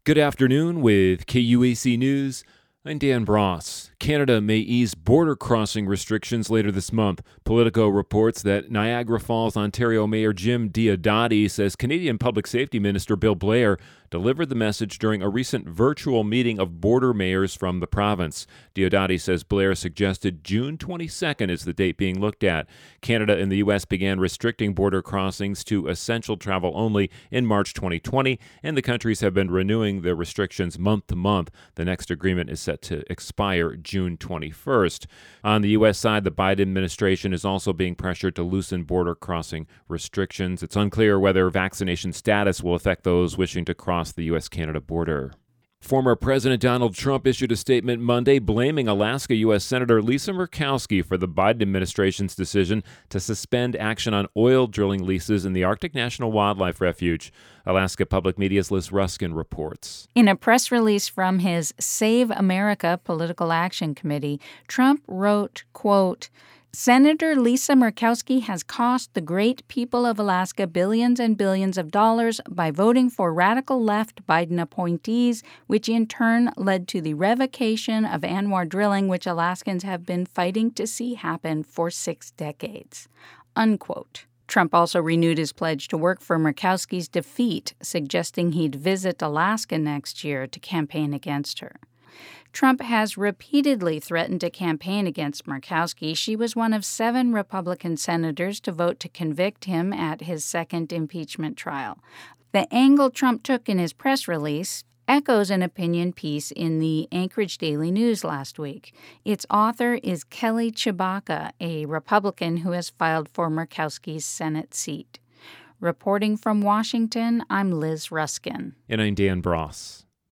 Good afternoon with KUAC News. I'm Dan Bross. Canada may ease border crossing restrictions later this month. Politico reports that Niagara Falls, Ontario Mayor Jim Diodati says Canadian Public Safety Minister Bill Blair delivered the message during a recent virtual meeting of border mayors from the province. Diodati says Blair suggested June 22nd is the date being looked at. Canada and the U.S. began restricting border crossings to essential travel only in March 2020, and the countries have been renewing their restrictions month to month. The next agreement is set to expire June 21st. On the U.S. side, the Biden administration is also being pressured to loosen border crossing restrictions. It's unclear whether vaccination status will affect those wishing to cross the U.S.-Canada border. Former President Donald Trump issued a statement Monday blaming Alaska U.S. Senator Lisa Murkowski for the Biden administration's decision to suspend action on oil drilling leases in the Arctic National Wildlife Refuge. Alaska Public Media's Liz Ruskin reports. In a press release from his Save America Political Action Committee, Trump wrote, quote, Senator Lisa Murkowski has cost the great people of Alaska billions and billions of dollars by voting for radical left Biden appointees, which in turn led to the revocation of ANWR drilling, which Alaskans have been fighting to see happen for 6 decades. Unquote. Trump also renewed his pledge to work for Murkowski's defeat, suggesting he'd visit Alaska next year to campaign against her. Trump has repeatedly threatened to campaign against Murkowski. She was one of 7 Republican senators to vote to convict him at his second impeachment trial. The angle Trump took in his press release echoes an opinion piece in the Anchorage Daily News last week. Its author is Kelly Tshibaka, a Republican who has filed for Murkowski's Senate seat. Reporting from Washington, I'm Liz Ruskin. And I'm Dan Bross.